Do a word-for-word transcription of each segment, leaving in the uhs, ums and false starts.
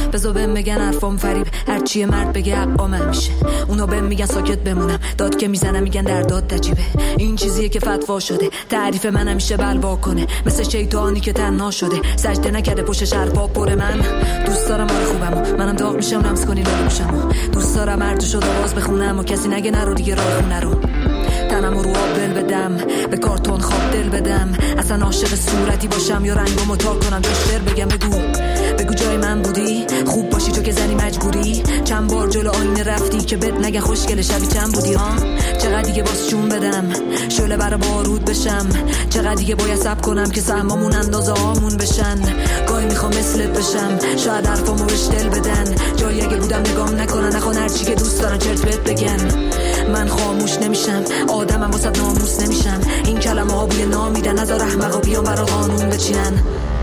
بذار بهم بگن حرفام فریب، هرچی مرد بگه حقام میشه. اونا بهم میگن ساکت بمونم، داد که میزنم میگن در داد نجیبه. این چیزیه که فتوا شده، تعریف من همیشه بلوا کنه، مثل شیطانی که تنها شده، سجده نکرده پشت حرفا پر. من دوست دارم آره خوبمو، منم داغ میشم لمس کنی لاله میشم. دوست دارم هر تو شد آواز بخونم و کسی نگه نرو دیگه راه خونه رو. تنم رو آب دل بدم، به کارتون خواب دل بدم، اصلا عاشق صورتی باشم یا رنگمو تا کنم جاش دل بگم. بگو بگو جای من بودی، خوب باشی تو که زنی مجبوری. چند بار جلو آینه رفتی که بد نگه خوشگل شبی چند بودی ها. چقدر دیگه باز چون بدم شعله برا بارود بشم، چقدر دیگه باید صبر کنم که سهمامون اندازه هامون بشن. گاهی میخوام مثلت بشم، شاید حرفامو بهش دل بدن، جایی اگه بودم نگام نکنن، نخوان هرچی که دوست دارن چرت بهت بگن. من خاموش نمیشم، آدمم واسه ناموس نمیشم، این کلمه ها بوی نامیدن، نذار احمقا بیان برا قانون بچینن.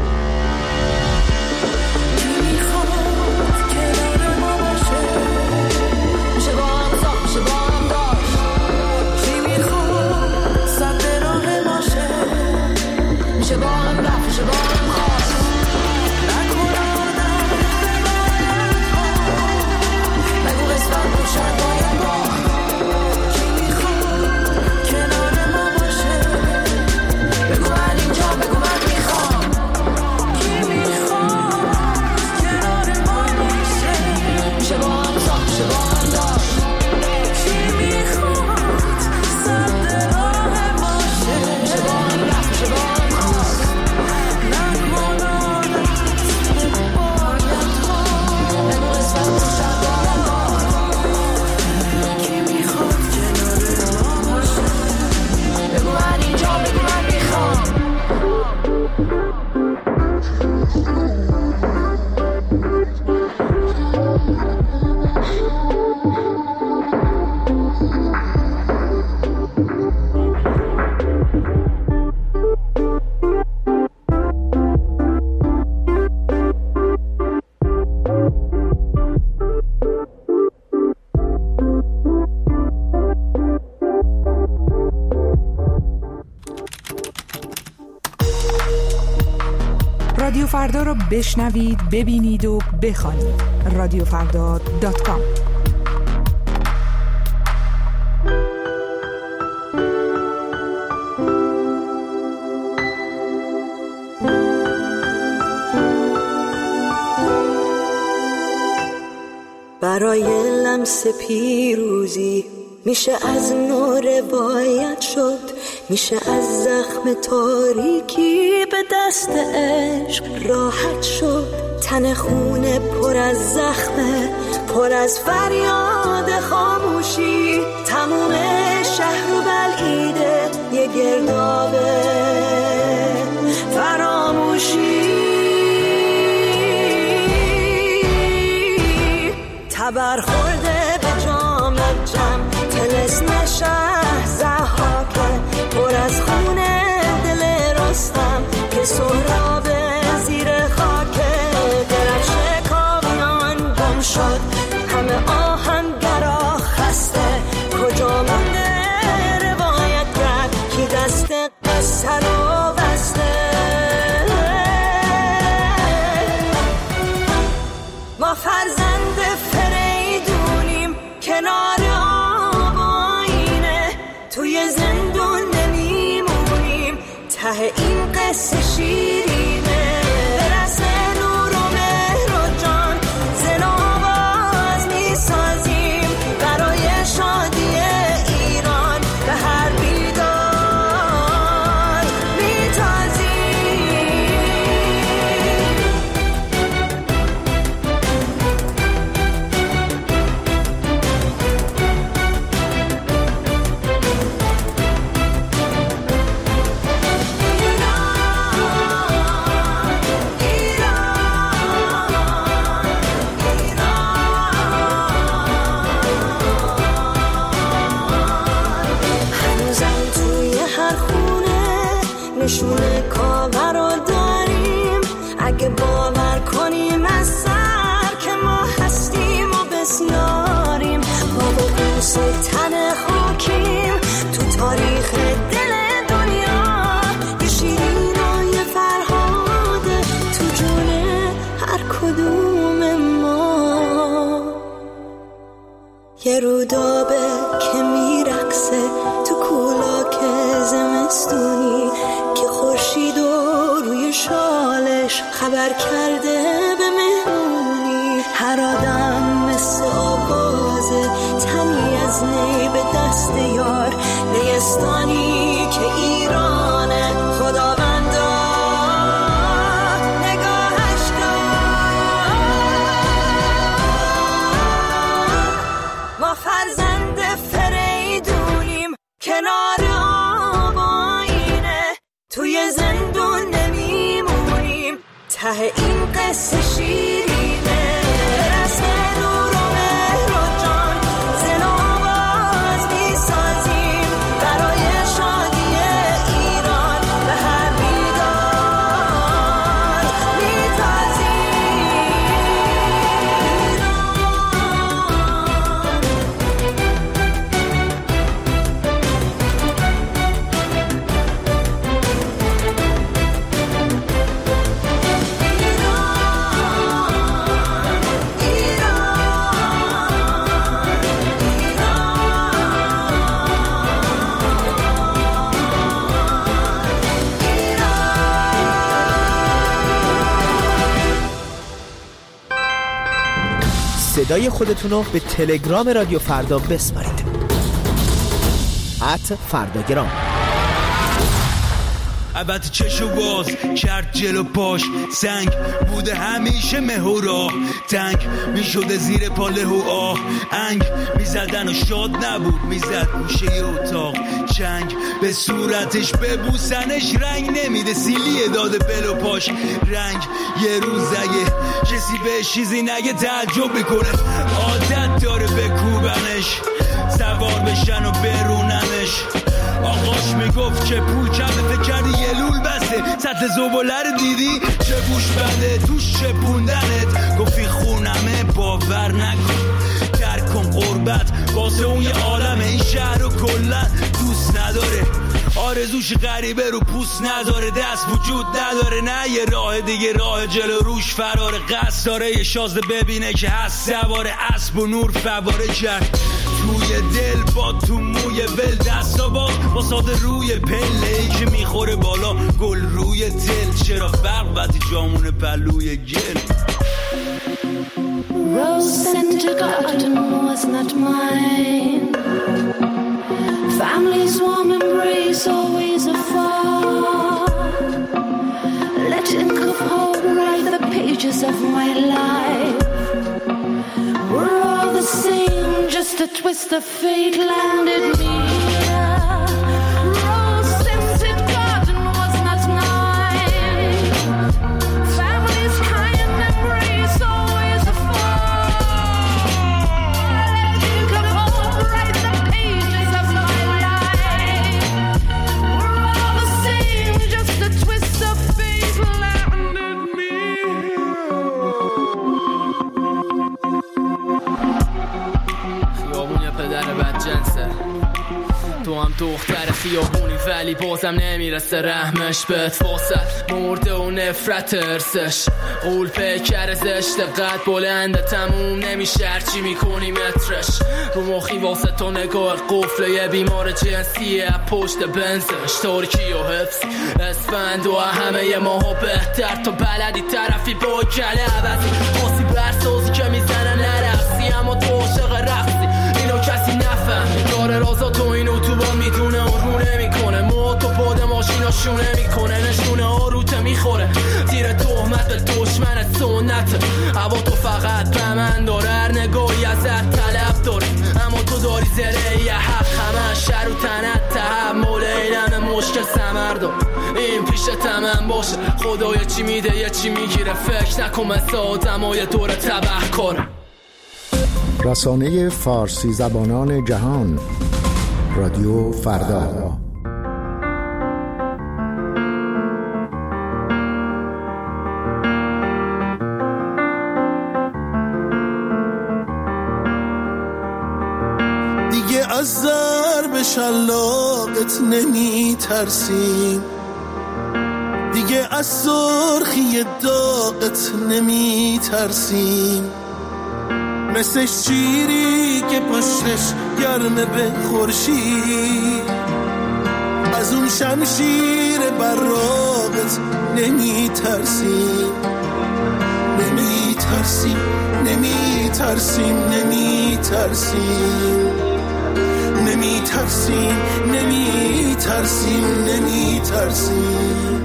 رادیو فردا رو بشنوید، ببینید و بخوانید. رادیو فردا دات کام. برای لمس پیروزی میشه از نو روایت شد، میشه از زخم تاریکی به دست عشق راحت شد. تن خونه پر از زخمه، پر از فریاد خاموشی، تموم شهر و بلعیده یه گردابه فراموشی. تبر خورده به جام جم، تلسم شهر زحاکه، پر از خونه دل رستم که سهراب زیر خاکه. درخش کامیان گم شد، همه آهنگرا خسته، کجا مونده روایت کرد کی دست قصه رو بسته. ما فرزند فریدونیم کنار آب آینه، توی زندون نمیمونیم، ته این قصه شیرینه. برس نور و مهر و جان زن آواز میسازیم، برای شادی ایران به هر بیدار میتازیم. یه رودابه که میرقصه تو کولاک زمستونی که خورشید و روی شالش خبر کرده به مهمونی. هر آدم مثل آوازه تنی از نی به دست یار، نیستانی که ایرانه خداوندا نگاهش کن. ما فرزند فریدونیم کنار آب آینه، توی زندون نمیمونیم ته این قصه شیرینه. رسم نور و مهر و جان زن و آواز میسازیم برای شادی ایران، به هر بیدار میتازیم. صدای خودتون رو به تلگرام رادیو فردا بسپارید. ات فرداگرام. البته چشو باز کرد جلو پاش، سنگ بوده همیشه مهورا، تنگ میشده زیر پاله و آه، انگ میزدن و شاد نبود میزد گوشه اتاق، چنگ به صورتش ببوسنش رنگ نمیده، سیلیه داده بلو پاش رنگ. یه روز اگه کسی به چیزی نگه تعجب میکنه، عادت داره بکوبنش، سوار بشن و بروننش. آقاش میگفت که پول کمه، فکر کردی یه لول بسته، سطح زباله رو دیدی چه بوش بده توش چپوندنت، گفتی خونمه باور نکن، درک کن قربت واسه اون یه عالمه، این شهر رو کلن دوست نداره، آرزوش غریبه رو پوست نداره، دست وجود نداره، نه یه راه دیگه راه جلو روش فراره، قصد داره یه شازده ببینه که هست سواره اسب و نور فواره کرد توی دل با تو موی ول، دستا باز واساد روی پله ای که میخوره بالا گل روی تل، چرا فرق وقتی جامون پلوی گل. Rose scented garden was not mine, family's warm embrace always afar, letting cup hold write the pages of my life. We're all the same, just a twist of fate landed me here. Rose scented garden was not mine, family's kind embrace always afar, letting cup hold write the pages of my life. We're all the same, just a twist of fate landed me here. خیابون یه پدر بدجنسه، تو هم دختر خیابونی ولی بازم نمیرسه رحمش بهت، فاصل مرده و نفرت ارسش، قول پیکر زشت قد بلنده تموم نمیشه هرچی میکنی مترش، رو مخی واسه تو نگاه قفل یه بیمار جنسیه پشت بنزش، ترکی و حفظ اسفند و همه ی ماها بهتر، تو بلدی طرفی با کله عوضی، خاصی برسازی که میزنن نرقصی، اما تو عاشق رقصی اینو کسی نفهم، داره رازا تو اینو تو با میدونه و رو نمیکنه، ما تو باد ماشینا شونه میکنه، نشونه ها روته میخوره، زیر تهمت به دشمن سنت، هوا تو فقط به من داره، هر نگاهی ازت طلب داره، اما تو داری زره یه حق، همه شر و تنت تحمل اینم مشکل سمردم، این پیش تمن باشه، خدای چی میده یه چی میگیره، فکر نکن مثل آدم های دور تبه کاره. رسانه فارسی زبانان جهان، رادیو فردا. دیگه از ضرب شلاقت نمی ترسیم، دیگه از سرخی داغت نمی ترسیم، مثل شیری که پشتش گرمه به خورشید، از اون شمشیر براقت نمی ترسیم، نمی ترسیم، نمی ترسیم، نمی ترسیم، نمی ترسیم، نمی ترسیم، نمی ترسیم.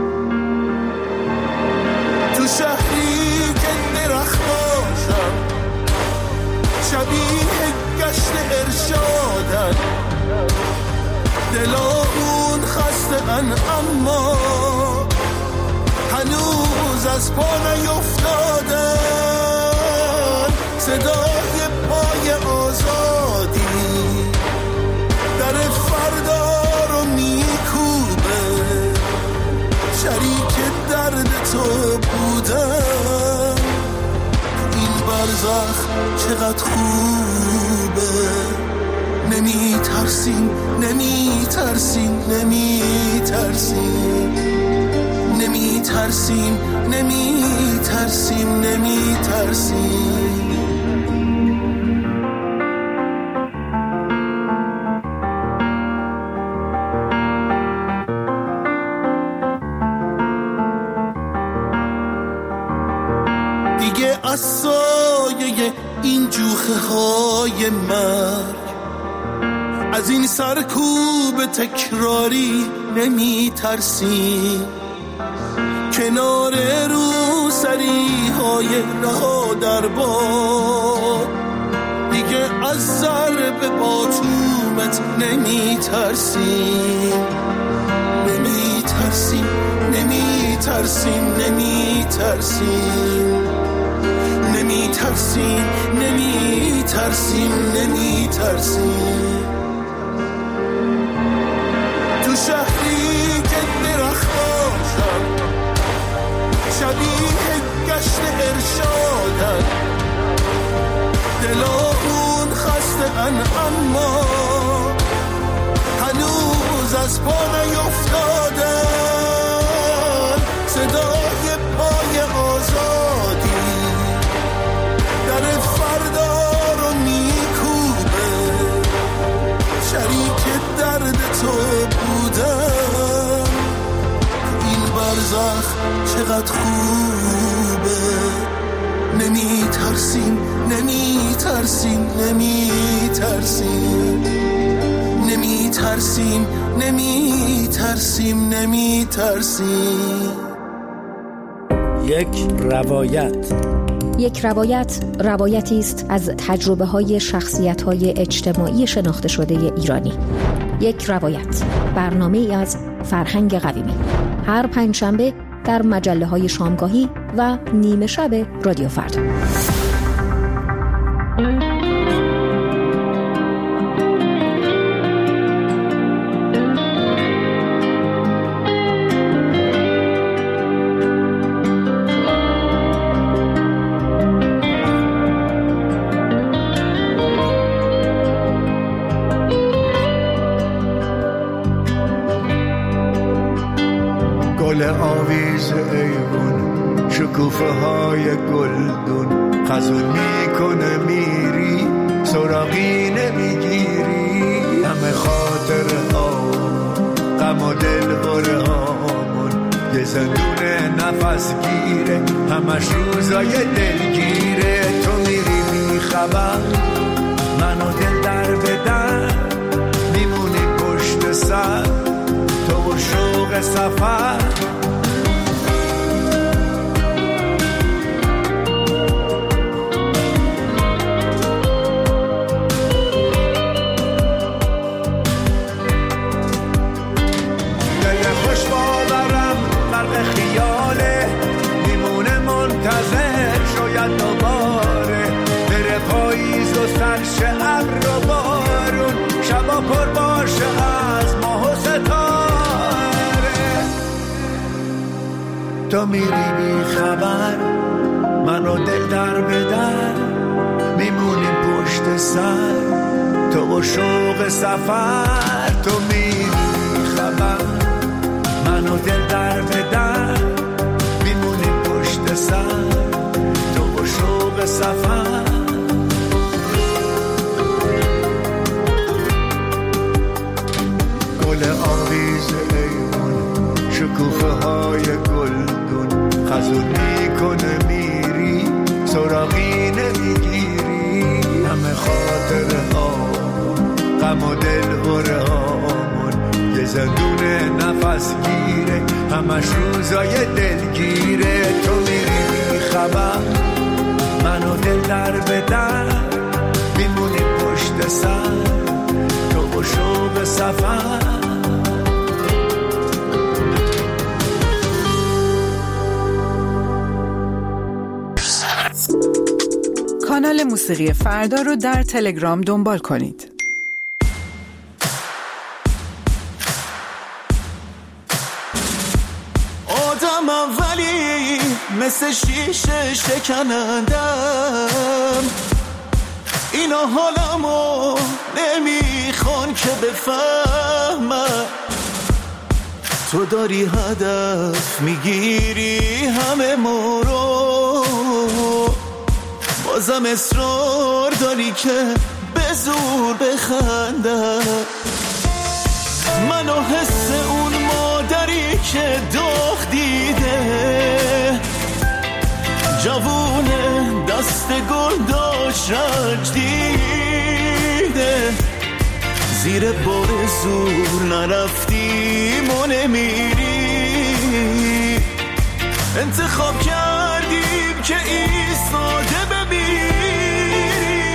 تو شهری که درختاشم شبیه گشت ارشادن، دلامون خسته‌ان اما هنوز از پا نیفتادن، صدای پای آزادی در فردا رو میکوبه، شریک درد تو بودن، این برزخ چقدر خوبه. نمی ترسیم، نمی ترسیم، نمی ترسیم، نمی ترسیم، نمی ترسیم، نمی ترسیم. دیگه از سایه این جوخه های مرگ، از این سرکوب تکراری نمی ترسیم، کنار رو سری های رها در باد دیگه از ضرب باتومت نمی ترسیم، نمی ترسیم، نمی ترسیم، نمی ترسیم، نمی ترسیم، نمی ترسیم، نمی ترسیم. تو شهری که درختاشم شبیه گشت ارشادن، دلامون خسته‌ان اما هنوز از پا نیفتادن، صدای پای آزادی در فردا رو میکوبه، شریک درد تو بودن، این برزخ چقدر خوبه. نمی ترسیم، نمی ترسیم، نمی ترسیم، نمی ترسیم، نمی ترسیم، نمی ترسیم. یک روایت. یک روایت روایتی است از تجربه های شخصیت های اجتماعی شناخته شده ایرانی. یک روایت، برنامه ای از فرهنگ قویمی، هر پنجشنبه در مجله های شامگاهی و نیمه شب رادیو فردا. گل آویز ایوون، شکوفه های گلدون، خزون میکنه میری سراغی نمیگیری، همه خاطر ها غم و دل بره هامون، یه زندون نفس گیره همش روزای دلگیره. تو میری میخبر منو دل در بدن، میمونی پشت سر تو و شوق سفر. دل خوش باورم غرق خیاله، میمونه منتظر شاید دوباره بره پاییز و سرش ابر و بارون، شبا پر باشه از ماه و ستاره. تو میری بی خبر منو دل در بدر، میمونیم پشت سر تو و شوق سفر. تو میری بی خبر منو دل در بدر، میمونیم پشت سر تو و شوق سفر. همش روزای دلگیره. تو میری بی خبر منو دل در به در میمونی پشت سر تو و شوق سفر. کانال موسیقی فردا رو در تلگرام دنبال کنید. آدمم ولی مثل شیشه شکنندم، اینا حالمو نمیخوان که بفهمم. تو داری هدف میگیری همه ما رو، بازم اصرار داری که به زور بخندم. منو حس اون مادری که داغ دیده، جوونه دست گل داشت رنج دیده، زیر بار زور نرفتیم و نمیری. انتخاب کردیم که ایستاده بمیری.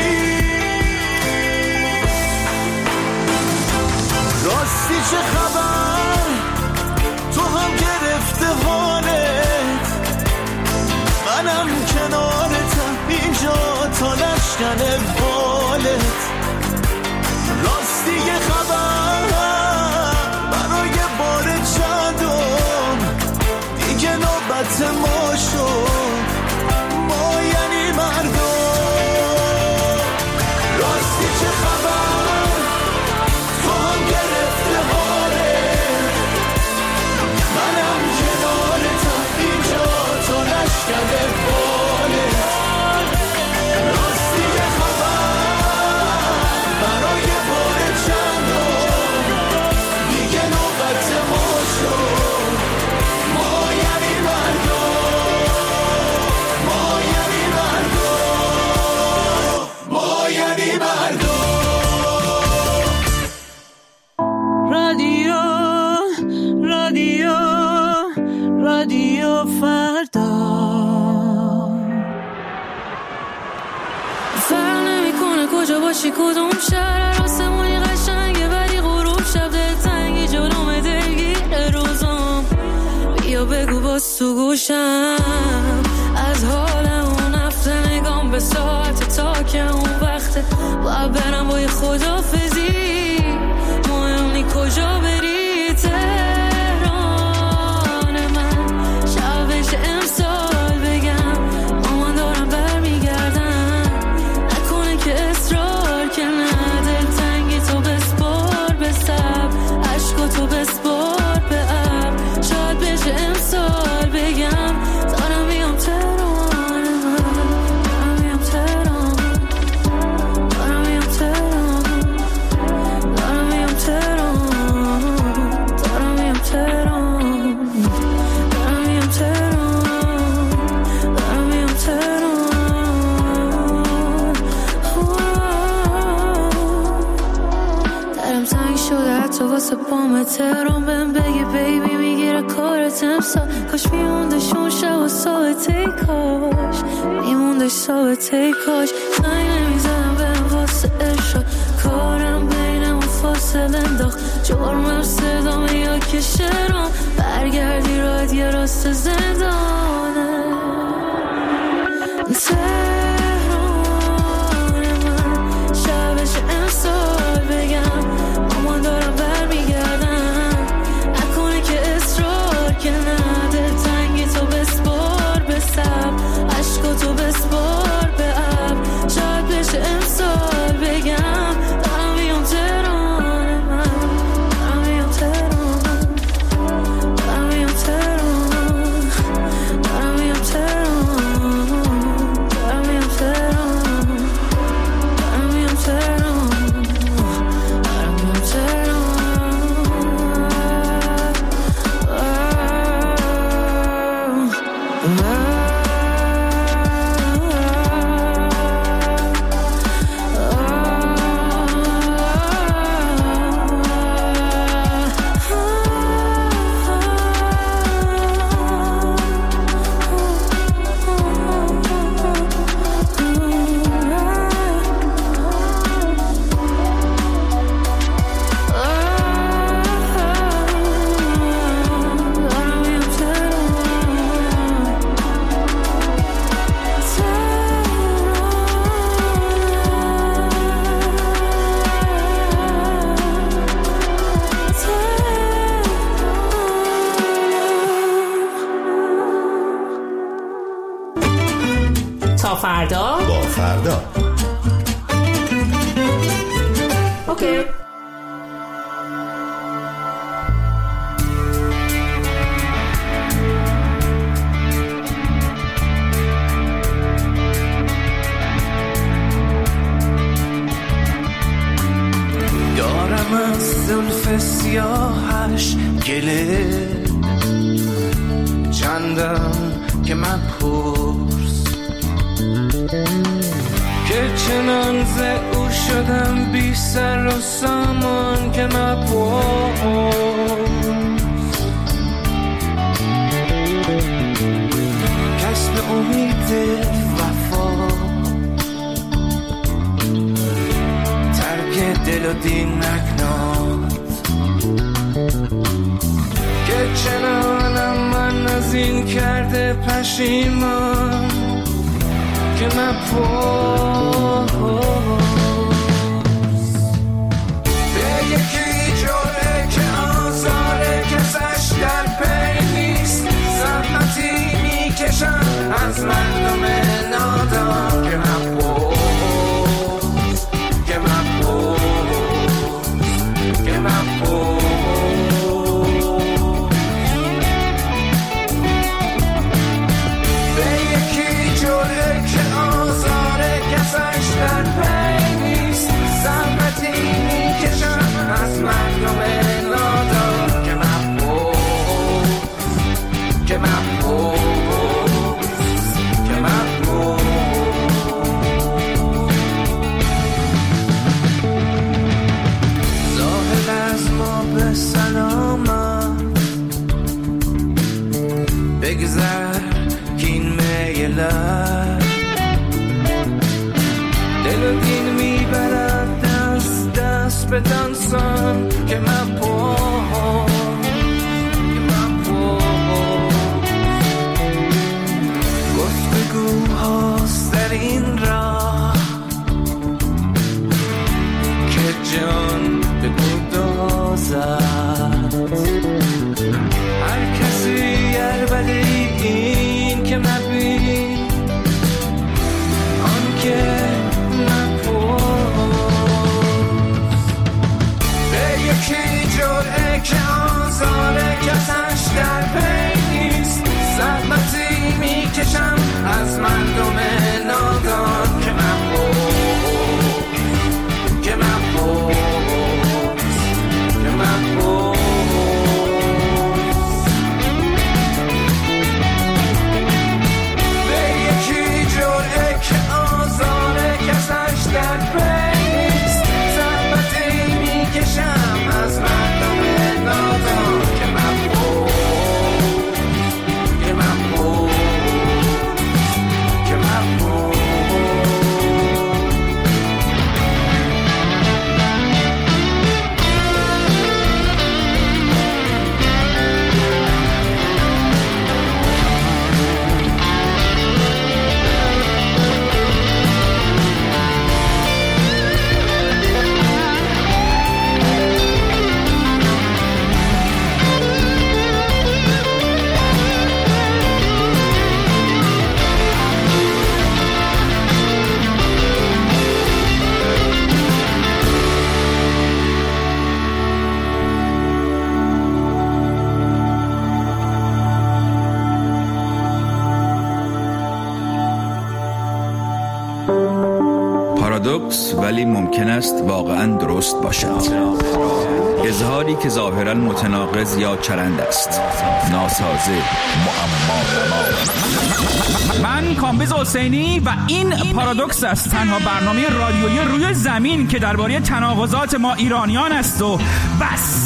راستی چه خبر؟ تو هم گرفته حالت، منم کنارتم اینجا تا نشکنه بالت. راستی یه خبر برای بار چندم، دیگه نوبت ما شد، ما یعنی مردم. راستی چه خبر؟ تو هم گرفته حالت، منم کنارتم اینجا تا نشکنه بالت. راستی یه خبر برای بار چندم، دیگه نوبت ما شد، ما یعنی مردم، ما یعنی مردم، ما یعنی مردم. رادیو رادیو رادیو فردا، فرق نمیکنه کجا باشی کدوم شهر، آسمونی قشنگه ولی غروب شب دلتنگی جلوم دلگیر روزم. بیا بگو باز تو گوشم از حال اون هفته، نگام به ساعت تا که اون وقته باید برم با یه خدافزی. مهم نی کجا بری، تهران من شبش امسال بگم مامان دارم برمیگردم، نکنه که اصرار که نه، دلتنگی تو بسپار به سب، عشقا تو بسپار به اب، شاید بشه امسال بگم دارم میام تهران من، دارم میام تهران، دارم میام تهران، دارم میام تهران، دارم میام تهران، دارم میام تهران، دارم میام تهران. درم تنگ شده حتی واسه پام تهران، بهم بگی بیبی میگیره کارت امسال، کاش میموندش اون شب و ثابته کاش میموندش ثابته کاش. زنگ نمیزنم برم واسه ارشاد، کارم بینم و فاصله انداخت، جرمم صدامه یا که شرم، برگردی راحت یه راست زندانه. تهران من شبش امسال بگم مامان دارم برمیگردم، نکنه که اصرار که نه، دلتنگی تو بسپار به سب، عشقا تو بسپار به اب، شاید بشه امسال بگم دارم میام تهران من، دارم میام تهران، دارم میام تهران، دارم میام تهران، دارم میام تهران. فردا. اوکی. دارم از زلف سیاهش گله، چندم که من پرس که چنان ز او شدم بی سر و سامان که من پرس کسب امید وفا ترک دل و دین نکناد که چنانم من از این کرده پشیمان که من پرس به یکی جوره که آزاره کسش در پی نیست، زحمتی میکشم از مردم نادان که من پرس که من پرس که من پرس به یکی جوره که آزاره کسش در پی نیست، زحمتی میکشم از مردم نادان که من پرس که من پرس که من پرس ظاهر از ما به سلامت بگذر کین میلت دل و دین میبرد دست دست به دانسان که من پرس که من پرس گفتگوهاست در این راه که جان به گدازد هر کسی عربده این که مبین آن که من پرس به یکی جرعه که آزاره کسش در پی نیست، زحمتی میکشم از مردم نادان که من پرس که من پرس که من پرس به یکی جرعه که آزاره کسش در پی نیست، زحمتی میکشم از مردم نادان که من پرس که من پرس که من پرس پارادوکس ولی ممکن است واقعا درست باشد. اظهاری که ظاهرا متناقض یا چرند است، ناسازه، معما. من کامبیز حسینی و این پارادوکس است، تنها برنامه رادیویی روی زمین که درباره تناقضات ما ایرانیان است و بس.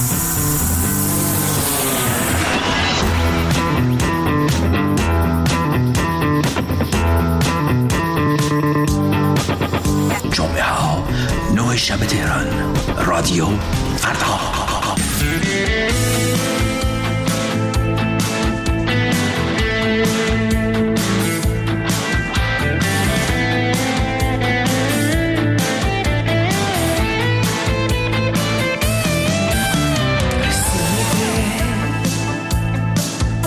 جمعه ها نه شب تهران، رادیو فردا.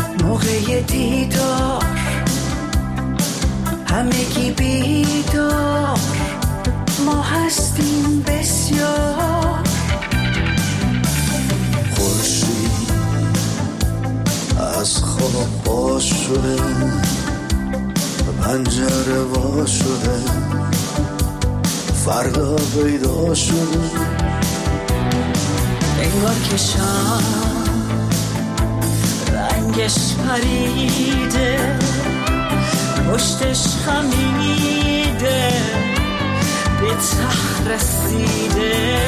موقع دیدار همگی بیدار شده، پنجره وا شده، فردا پیدا شده. انگار که شب رنگش پریده، پشتش خمیده، به ته رسیده.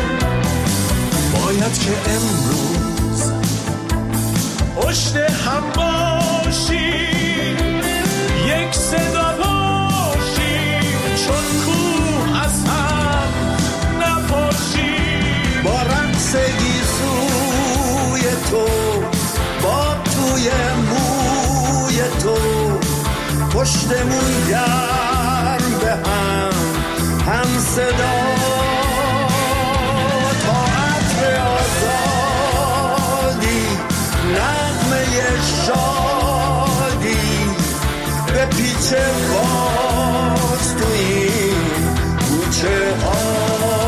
باید که امروز پشت هم باشی، یک صدا باشی، چون کوه از هم نپاشی. با رقص گیسوی تو، با توی موی تو، پشتمون گرم به هم هم صدا. تا عطر آزادی، نغمه شادی، به پیچ باز تو این کوچه ها.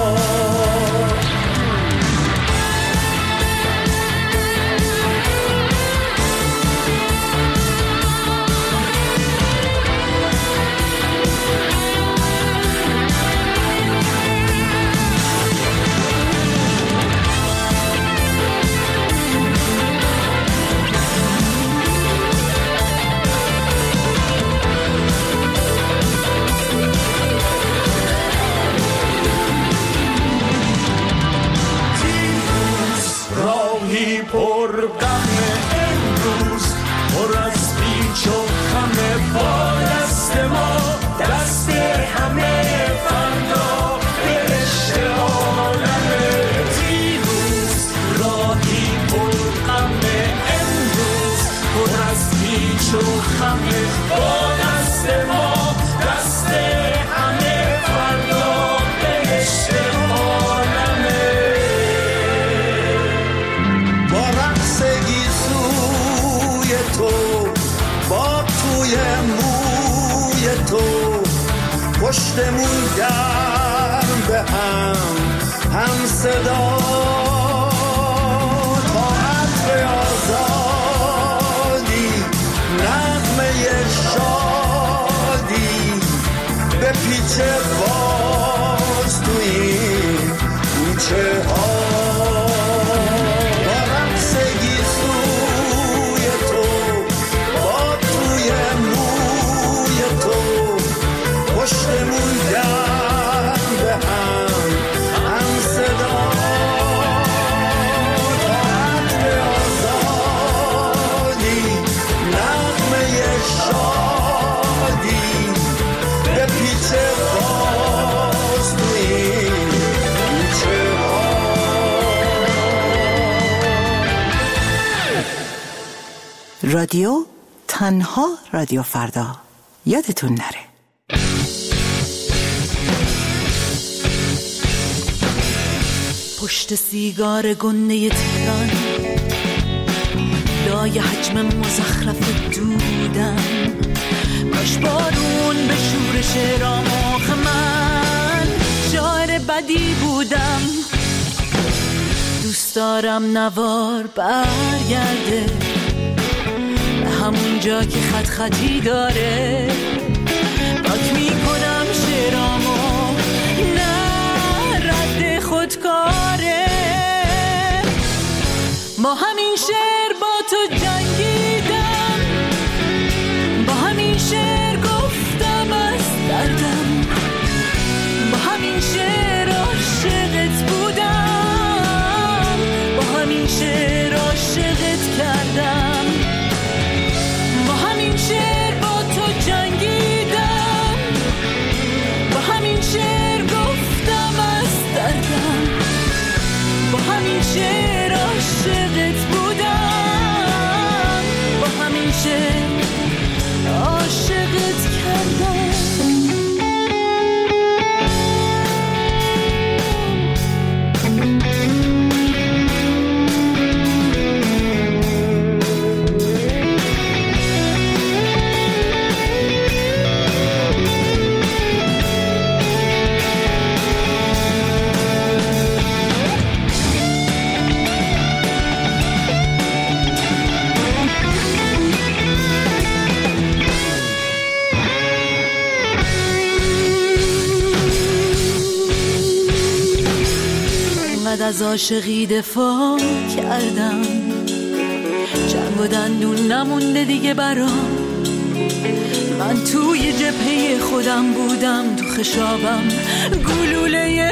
پر غم امروز، پر از پیچ و خم. با دست ما دست همه، فردا بهشت عالمه. دیروز راهی پر غم امروز، پر از پیچ و خم. با دست ما دست همه، فردا بهشت عالمه. تو با توی موی تو، پشتمون گرم به هم هم صدا. تا عطر آزادی، نغمه شادی، به پیچ باز تو این کوچه ها. پشتمون گرم به هم هم صدا. تا عطر آزادی، نغمه شادی، به پیچ باز تو این کوچه ها. رادیو تنها رادیو فردا، یادتون نره. پشت سیگار گنده تهران، لای حجم مزخرف دودم. کاش بارون به شورش راماخ من، شاعر بدی بودم. دوست دارم نوار برگرده به همون جا که خط خطی داره. پاک میکنم شعرامو، نه رد خودکاره. با همین شعر با تو جنگیدم، با همین شعر گفتم از دردم، با همین شعر عاشقت بودم، با همین شعر عاشقت کردم، با همین شعر با تو جنگیدم. چقدر از عاشقی دفاع کردم، جنگ و دندون نمونده دیگه برام. من توی جبهه خودم بودم، تو خشابم گلوله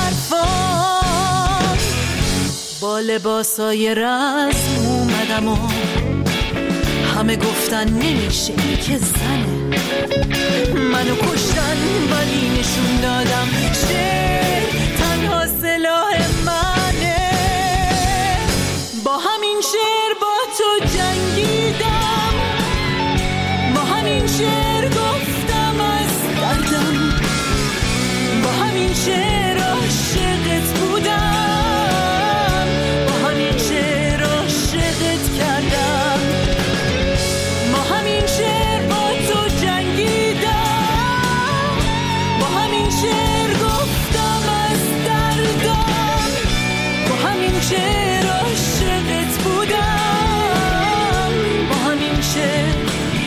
حرفام. با لباسای رسم اومدم و همه گفتن نمیشه که زنه. منو کشتن ولی نشون دادم شعر تنها سلاح منه. با همین شعر با تو جنگیدم، با همین شعر گفتم از دردم، با همین شعر عاشقت بودم، با همین شعر عاشقت کردم. با همین شعر با تو جنگیدم، با همین شعر گفتم از دردم، با همین شعر عاشقت بودم، با همین شعر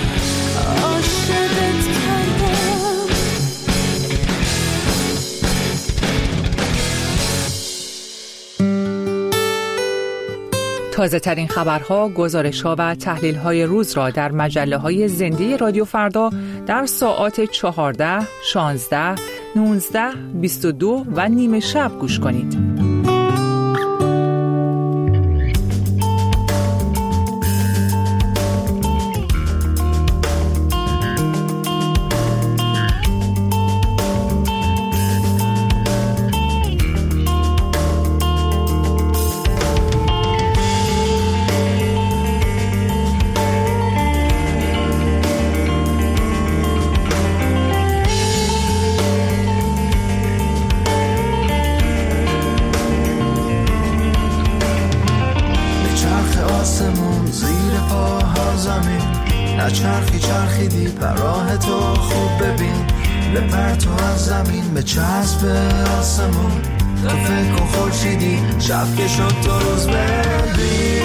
عاشقت کردم. تازه ترین خبرها، گزارش‌ها و تحلیل‌های روز را در مجله‌های زنده رادیو فردا در ساعات چهارده، شانزده، نوزده، بیست و دو و نیمه شب گوش کنید. چرخی چرخیدی بر راه تو خوب ببین، بپر تو از زمین به چسب آسمون، تو فکر کن خورشیدی شب که شد تو روز ببین.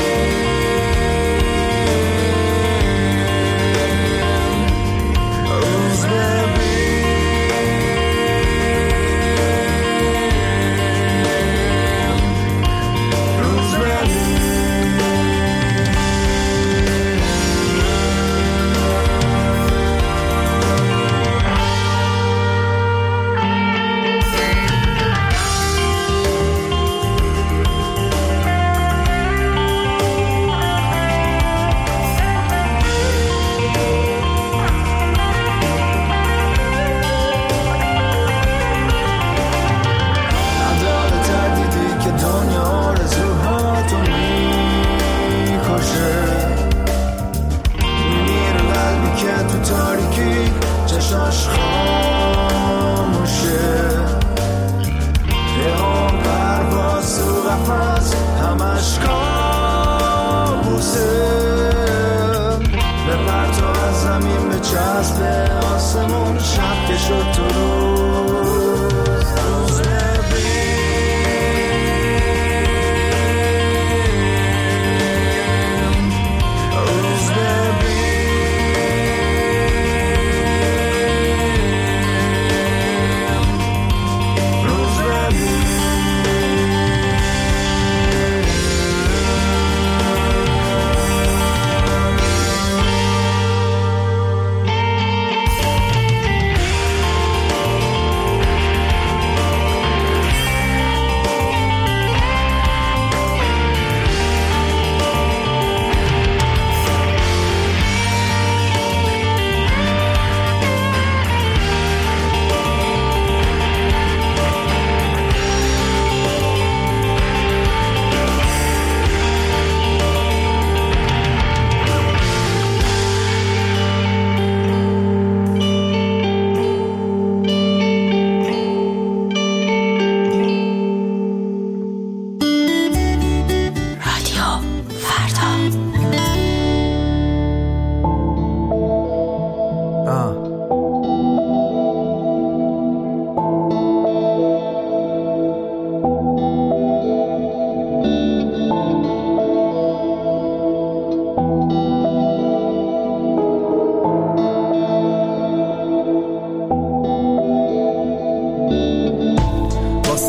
روز ببین روز ببین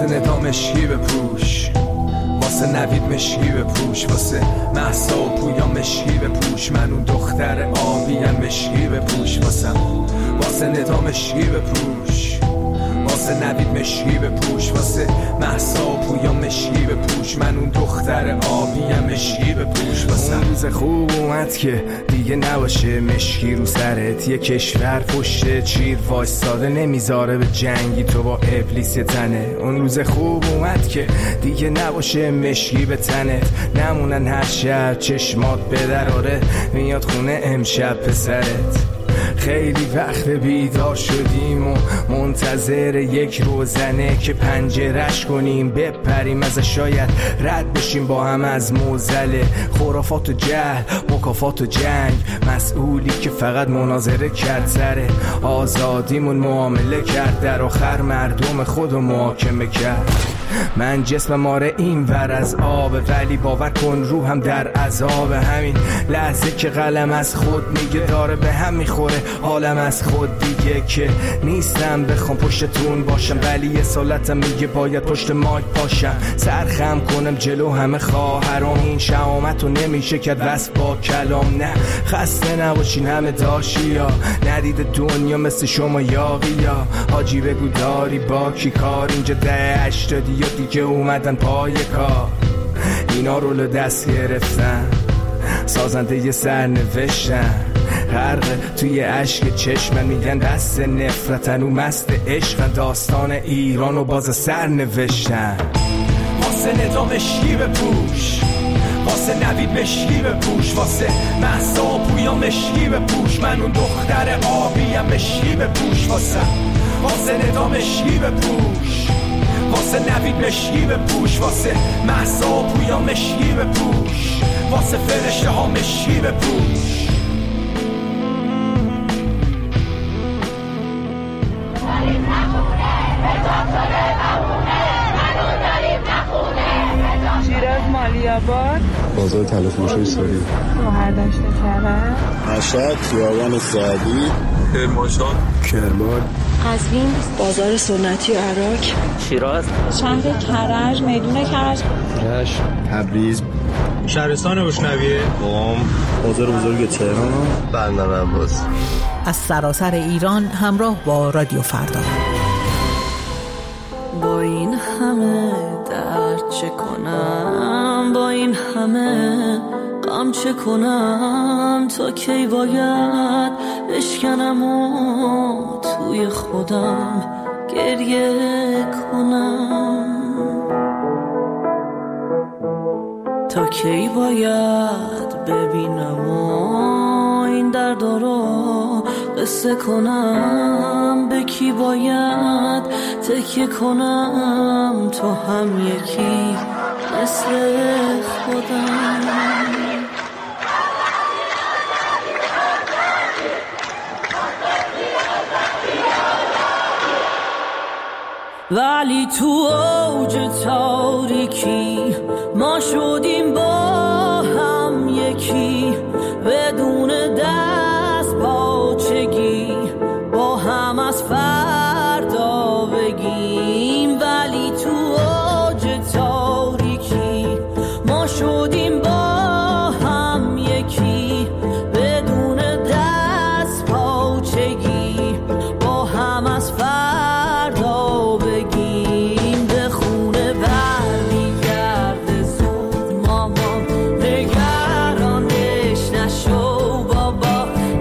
واسه ندام مشکی بپوش، واسه نوید مشکی بپوش، واسه مهسا و پویا مشکی بپوش، من اون دختر آبیم مشکی بپوش، واسه واسه ندام مشکی بپوش، واسه نوید مشکی بپوش، واسه مهسا و پویا مشکی بپوش، من اون دختر آبیم مشکی بپوش، واسه اون روز خوب اومد که دیگه نباشه مشکی رو سرت، یه کشور پشت چیر وایستاده نمیذاره به جنگی تو با ابلیس تنه. اون روز خوب اومد که دیگه نباشه مشکی به تنت، نمونن هر شب چشمات به دراره میاد خونه امشب پسرت. خیلی وقت بیدار شدیم و منتظر یک روزنه که پنجرش کنیم بپریم ازش، شاید رد بشیم با هم از موزله خرافات و جهل، مکافات و جنگ، مسئولی که فقط مناظره کرد سر آزادیمون معامله کرد، در آخر مردم خودو محاکمه کرد. من جسمم آره این ور از آب، ولی باور کن روحم در عذاب. همین لحظه که قلم از خود میگه داره به هم میخوره حالم از خود دیگه، که نیستم بخوام پشتتون باشم، ولی یه سالتم میگه باید پشت مایک پاشم، سرخم کنم جلو همه خواهرام. این شهامت رو نمیشه کرد وصف با کلام، نه خسته نباشین همه داشی ها، ندید دنیا مثل شما یاقی ها. حاجی بگو داری با کی کار، اینجا ده اشتادی یا دیگه اومدن پای کار، اینا رولو دست گرفتن، سازنده یه سر نوشتن، غرق توی عشق چشمن، میگن دست نفرتن و مست عشق، داستان ایران و باز سر نوشتن. واسه ندام مشکی بپوش، واسه نوید مشکی بپوش، واسه مهسا و پویا مشکی بپوش، من اون دختر آبیم مشکی بپوش، واسه واسه ندام مشکی بپوش، واسه نوید مشکی بپوش، واسه مهسا و پویا مشکی بپوش، واسه فرشته ها مشکی بپوش. شیراز مالیاباد، بازار تلفروشی ساری، شهرداشت کرد، مشهد، خیابان سعدی، کرمانشاه، کرمان، قزوین، بازار سنتی عراق، شیراز، شهر کرج، میدون کرج، رشت، تبریز، شهرستان بوشنویه، قم، بازار بزرگ تهران، بندر عباس. از سراسر ایران همراه با رادیو فردا. با این همه درد چه کنم، با این همه غم چه کنم، تا کی باید بشکنم و توی خودم گریه کنم، تا کی باید ببینم و این درد رو قصه کنم، به کی باید تکیه کنم، تو هم یکی مثل خودم. ولی تو اوج تاریکی ما شدیم با هم یکی، بدون دست پاچگی با هم از فردا بگیم. ولی تو اوج تاریکی ما شدیم با هم یکی، بدون دست پاچگی با هم از فردا بگیم. به خونه برمیگرده زود مامان، نگرانش نشو بابا،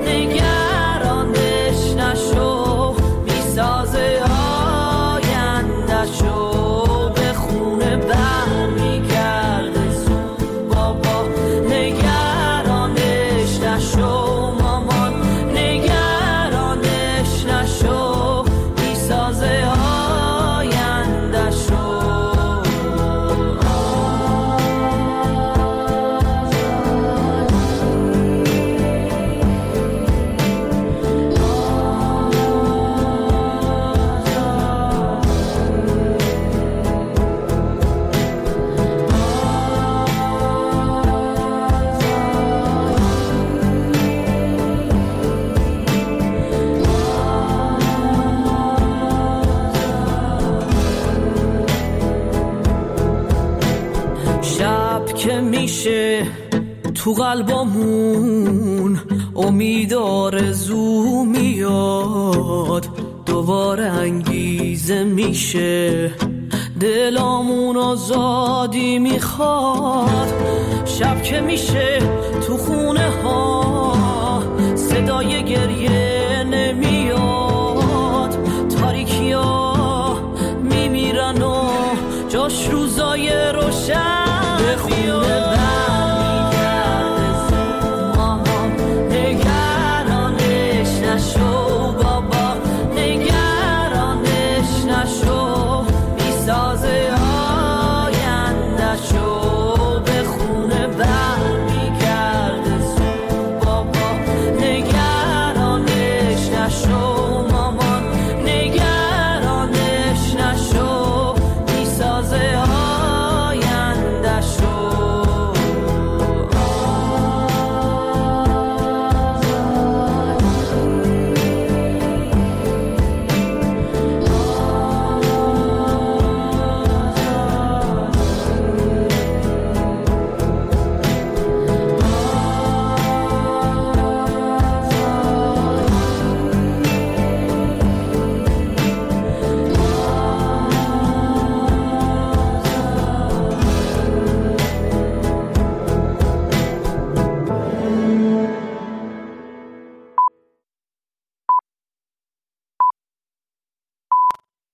که میشه تو قلبمون امید آرزو میاد، دوباره انگیزه میشه دلامون آزادی میخواد. شب که میشه تو خونه ها صدای گریه نمیاد، تاریکی ها میمیرن و جاش روزای روشن میاد.